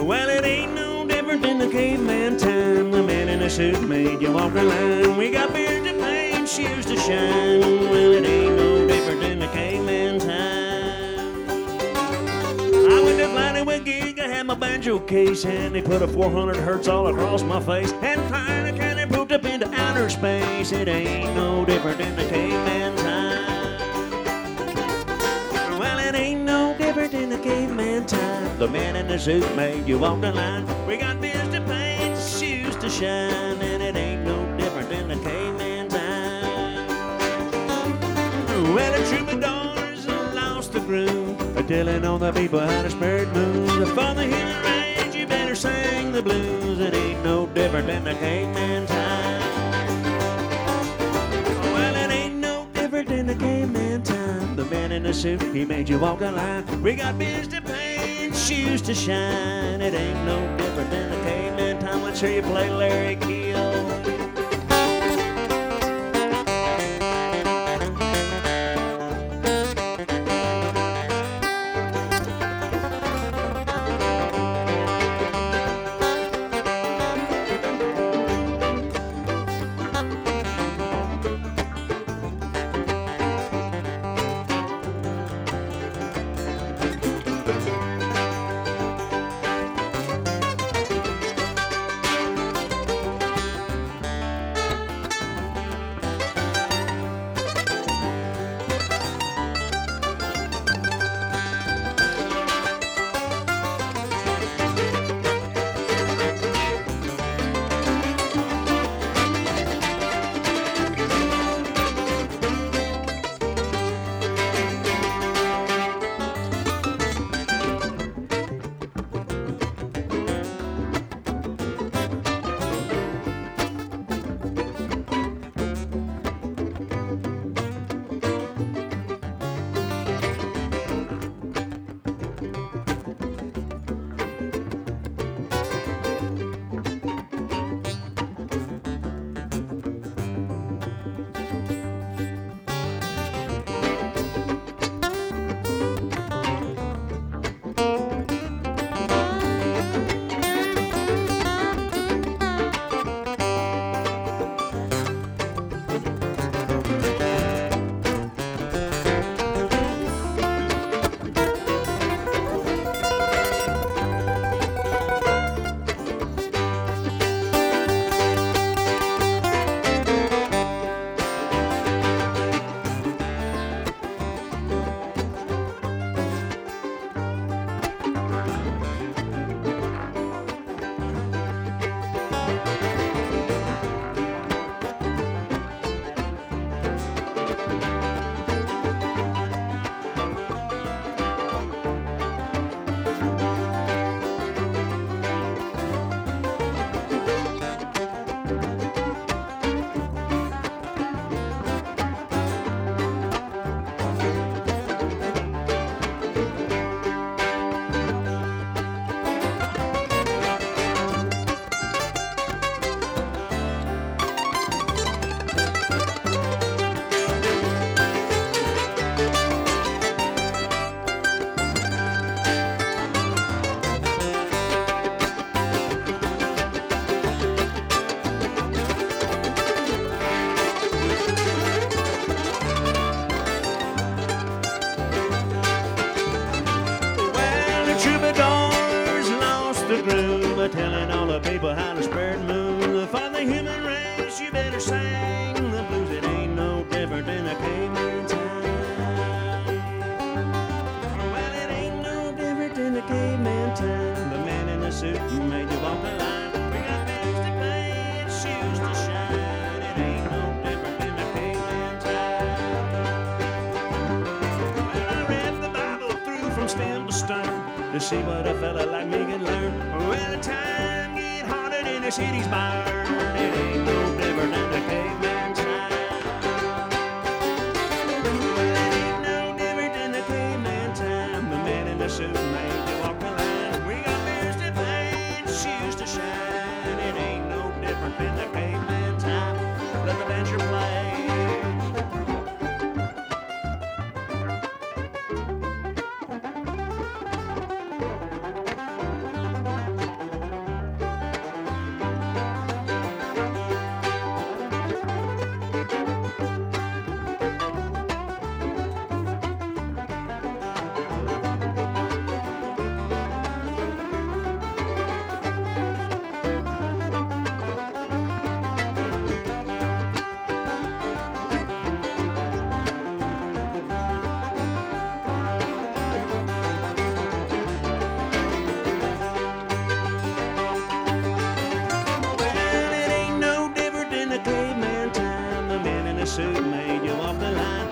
Well, it ain't no different than the caveman time. The man in the suit made you walk the line. We got beards to paint, shoes to shine. Well, it ain't no different than the caveman time. I went to Flattywood gig, I had my banjo case, and they put a 400 hertz all across my face, and finally kind of pooped up into outer space. It ain't no different than the caveman time. Well, it ain't no different than the caveman time. The man in the suit made you walk the line. We got beers to paint, shoes to shine, and it ain't no different than the caveman time. Well, the troubadours lost the groove, telling all the people how to spread moves. For the human race, you better sing the blues. It ain't no different than the caveman time. Well, it ain't no different than the caveman time. The man in the suit, he made you walk the line. We got beers to paint, shoes to shine. It ain't no different than the caveman time. Let's hear you play Larry Keel. Telling all the people how to spread moon. For the human race, you better sing the blues. It ain't no different than a caveman time. Well, it ain't no different than a caveman time. The man in the suit made you walk the line. We got things to paint, shoes to shine. It ain't no different than a caveman time. Well, I read the Bible through from stem to stern to see what a fella like me can learn. Well, the time get harder and the city's burn. It ain't no different than the caveman time. Well, it ain't no different than the caveman time. The man in the suit made you walk the line. We got beers to paint, shoes to shine. It ain't no different than the caveman time. Let the dancer play. suit made you walk the line.